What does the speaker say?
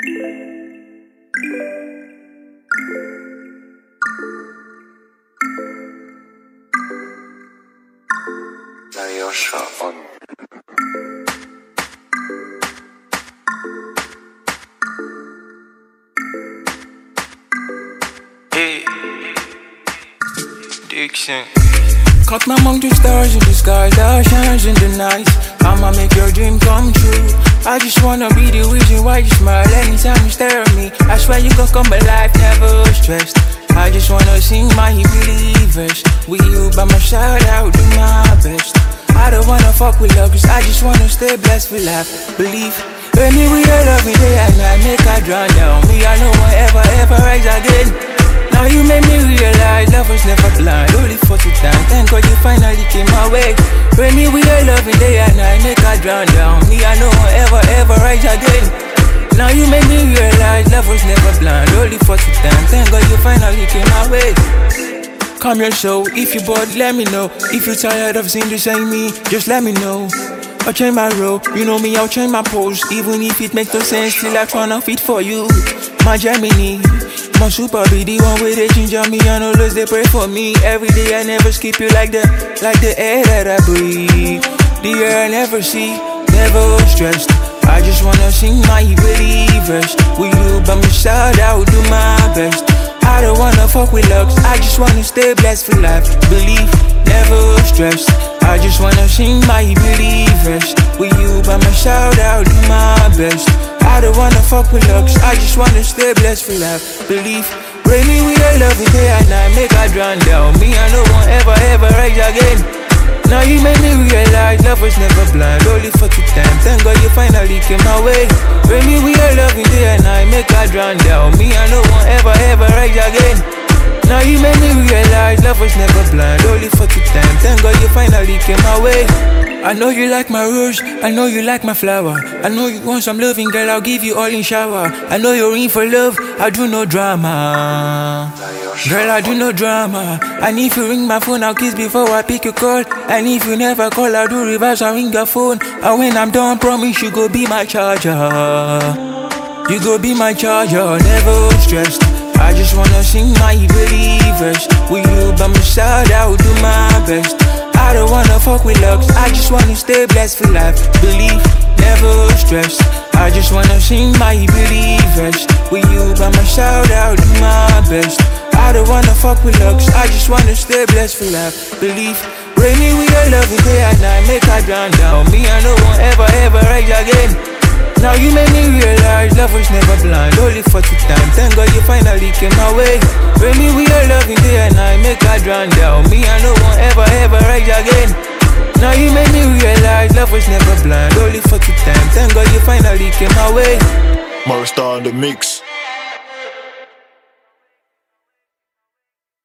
Mariosha on. Hey, Dixon. Count my among the stars in the sky, that shines in the night. I'ma make your dream come true. I just wanna be the reason why you smile anytime you stare at me. I swear you gon' come alive, never stressed. I just wanna sing my believers. With you by my side, I'll do my best. I don't wanna fuck with love, cause I just wanna stay blessed with life. Believe, when me we all love me day and night, make I drown down. Me, I know won't ever rise again. Now you made me realize love was never blind, only for two times. Thank God you finally came my way. When me we all love me day and night, make I drown down. Me, I know won't ever rise again. Now you made me realize love was never blind, only for two times. Thank God you finally came my way. Come your show, if you bored, let me know. If you're tired of seeing the same me, just let me know. I'll change my role, you know me, I'll change my pose. Even if it makes no sense, still I tryna fit for you. My Gemini, my super be the one where they ginger me and always they pray for me. Every day I never skip you like the air that I breathe. The air I never see, never stressed. I just wanna sing my believers. With you by my side, I will do my best. I don't wanna fuck with looks, I just wanna stay blessed for life. Believe, never stressed. I just wanna sing my believers. With you by my side, I'll do my best. I don't wanna fuck with looks, I just wanna stay blessed for life. Believe, rain me with your love day and night, make I drown down. Me, I know won't ever rise again. Now you made me realize love was never blind, only for two times. Thank God you finally came my way. Rain me with your love day and night, make I drown down. Me, I know won't ever rise again. Now you made me realize love was never blind, only for two times. Thank God you finally came my way. I know you like my rose, I know you like my flower. I know you want some loving, girl, I'll give you all in shower. I know you're in for love, I do no drama. Girl, I do no drama. And if you ring my phone, I'll kiss before I pick your call. And if you never call, I'll do reverse, I'll ring your phone. And when I'm done, promise you go be my charger. You go be my charger, never stressed. I just wanna sing my believers. With you by my side, I will do my best. I don't wanna fuck with looks, I just wanna stay blessed for life. Believe, never stressed. I just wanna sing my believers. With you by my side, I'll do my best. I don't wanna fuck with looks, I just wanna stay blessed for life. Believe, rain me with your love day and night, make I drown down. Me, I know won't ever rise again. Now you made me realize love was never blind, only for two times. Thank God you finally came my way. Rain me with your love day and night, make I drown down. Me, I know won't ever rise again. Now you made me realize love was never blind, only for two times. Thank God you finally came my way. Morris Star on the mix.